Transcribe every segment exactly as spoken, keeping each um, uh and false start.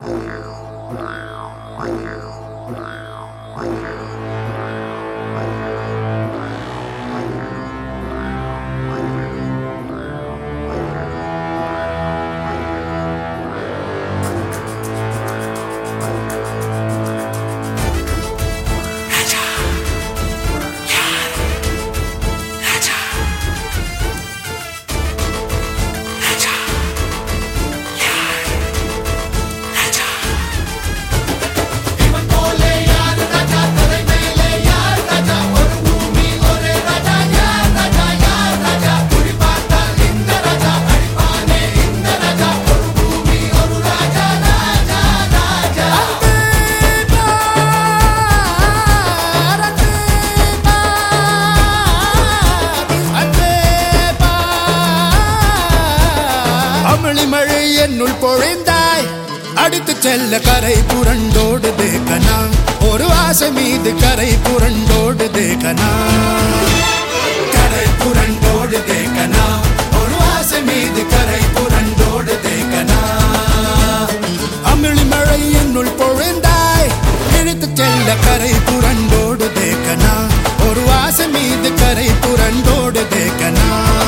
என்னுள் பொழிந்தாய் அடித்து செல்ல கரை புரண்டோடுதே கனா ஒரு ஆசை மீது கரை புரண்டோடுதே கனா கரை புரண்டோடுதே கனா ஒரு ஆசை மீது கரை புரண்டோடுதே கனா அமிழி மழை என்னுள் பொழிந்தாய் இழுத்து செல்ல கரை புரண்டோடுதே கனா ஒரு ஆசை மீது கரை புரண்டோடுதே கனா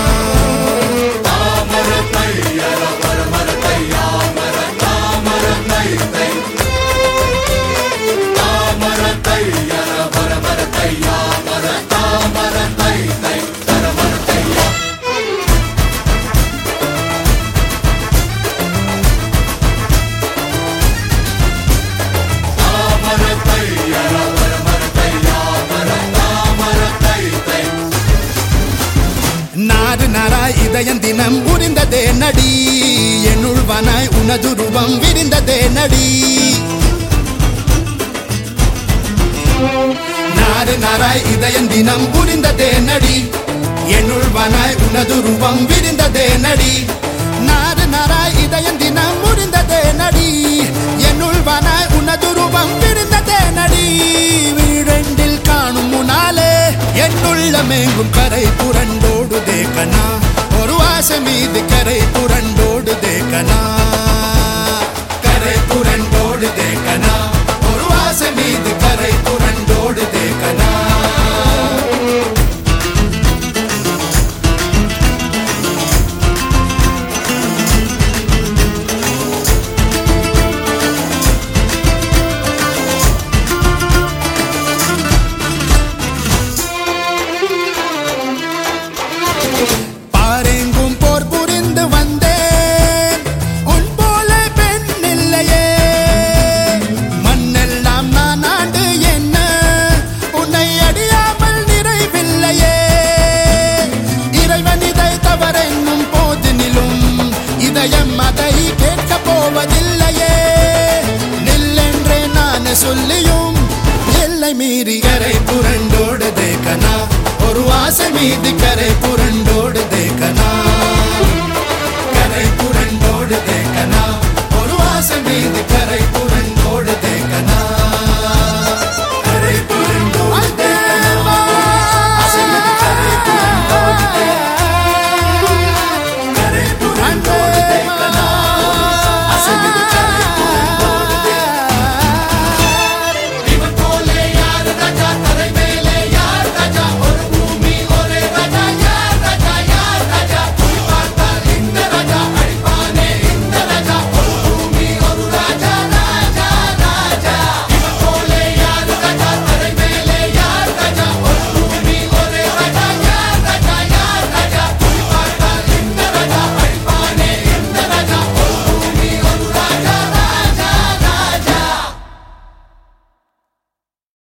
நாறு நாராய் இதயம் தினம் உரிந்ததே நடி என்னுள் வனாய் உனது ரூபம் விரிந்ததே நடி நாறு நாராய் இதயம் தினம் உரிந்ததே நடி என்னுள் வனாய் உனது ரூபம் விரிந்ததே நடி நாறு நாராய் இதயம் தினம் உரிந்ததே நடி என்னுள் வனாய் உனது ரூபம் விரிந்ததே நடி வீடெண்டில் காணும் முனாலே என்னுள்ளமெங்கும் கரை புரண்டோடுதே கனா ஒரு ஆசை மீது கரை புரண்டோடுதே கனா கரை புரண்டோடுதே கனா ஒரு ஆசை மீது கரை புரண்டோடுதே கனா பாரெங்கும் போர் புரிந்து வந்தேன் உன் போல பெண் இல்லையே மண்ணெல்லாம் நான் ஆண்டு என்ன உன்னை அடியாமல் நிறைவில்லையே இறைவன் இதை தவறென்னும் போதினிலும் இதயம் அதை கேட்க போவதில்லையே நில்லென்றே நான் சொல்லியும் எல்லை மீறி கரை புரண்டோடுதே கனா ஒரு ஆசை மீது கரை புரண்டோடுதே கனா